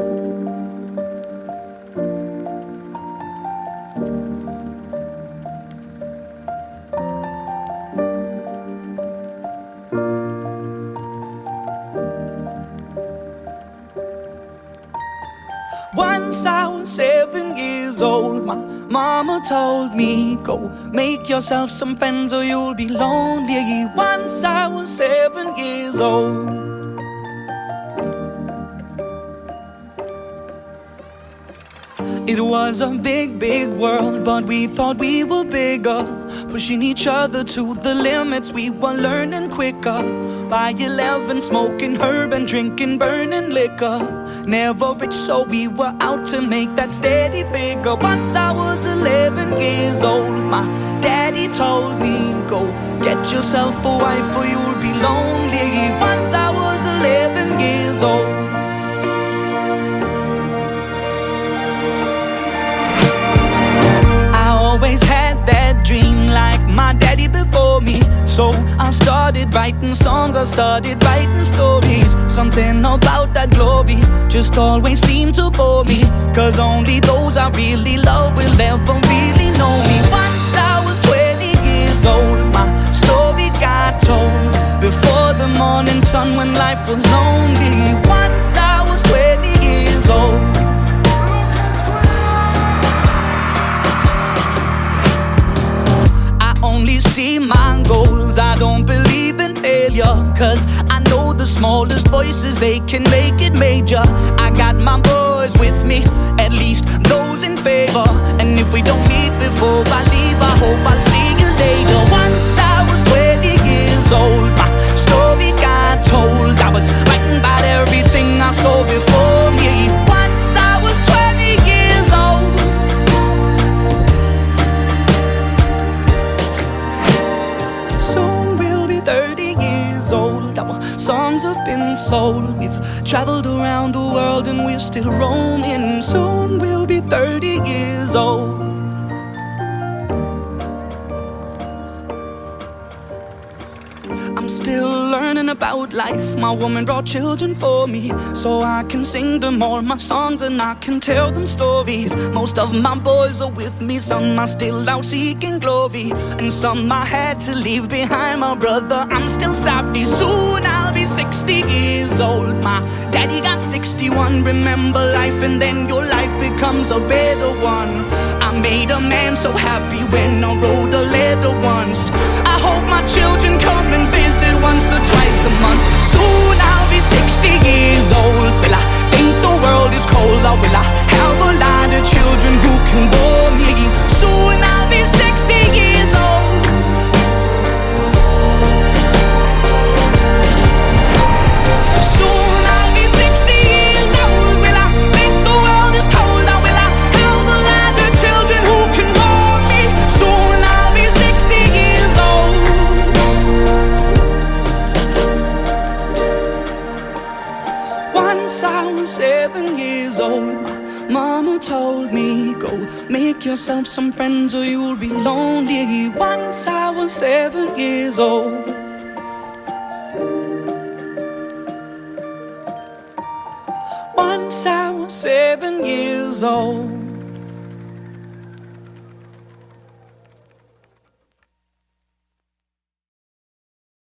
Once I was 7 years old, my mama told me, go make yourself some friends or you'll be lonely. Once I was 7 years old. It was a big, big world, but we thought we were bigger, pushing each other to the limits. We were learning quicker. By 11, smoking herb and drinking burning liquor. Never rich, so we were out to make that steady figure. Once I was 11 years old, my daddy told me, go get yourself a wife or you'll be lonely. Once I was 11 years old. Always had that dream like my daddy before me. So I started writing songs, I started writing stories. Something about that glory just always seemed to bore me, 'cause only those I really love will ever really know me. Once I was 20 years old, my story got told before the morning sun when life was lonely. Once I was 20 years old. Only see my goals, I don't believe in failure, 'cause I know the smallest voices, they can make it major. I got my boys with me, at least those in favor. And if we don't meet before I leave, I hope I'll see you later. Once I was 20 years old, my story got told. I was writing about everything I saw before me. Once I was 20 years old. Soon we'll be 30 years old. Our songs have been sold. We've traveled around the world and we're still roaming. Soon we'll be 30 years old. I'm still learning about life. My woman brought children for me, so I can sing them all my songs and I can tell them stories. Most of my boys are with me, some are still out seeking glory, and some I had to leave behind. My brother, I'm still sorry. Soon I'll be 60 years old. My daddy got 61. Remember life and then your life becomes a better one. I made a man so happy when I wrote a letter once. I hope my children come and visit once or twice a month. Soon I'll be 60 years old. Will I think the world is cold, or will I have a lot of children who can warm me? Soon I'll be 60 years old. Soon I'll be 60 years old. Will I think the world is cold, or will I have a lot of children who can warm me? Soon I'll be 60 years old. Once I was 7 years old, my mama told me, go make yourself some friends or you'll be lonely. Once I was 7 years old. Once I was 7 years old.